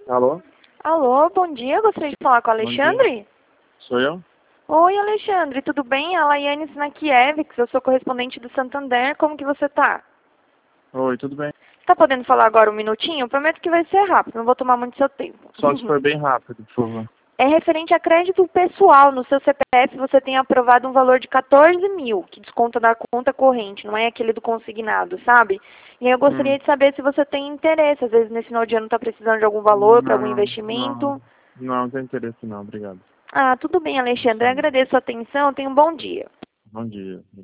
Alô? Alô, bom dia. Gostaria de falar com o Bom dia. Alexandre? Sou eu? Oi, Alexandre, tudo bem? A Laiane Snakiewicz, eu sou correspondente do Santander. Como que você tá? Oi, tudo bem? Tá podendo falar agora um minutinho? Eu prometo que vai ser rápido, não vou tomar muito seu tempo. Só se for bem rápido, por favor. É referente a crédito pessoal. No seu CPF você tem aprovado um valor de 14 mil, que desconta da conta corrente, não é aquele do consignado, sabe? E aí eu gostaria de saber se você tem interesse. Às vezes nesse final de ano está precisando de algum valor para algum Não, não. investimento. Não tem interesse não, obrigado. Ah, tudo bem, Alexandre. Eu Sim. agradeço a atenção. Tenha um bom dia. Bom dia.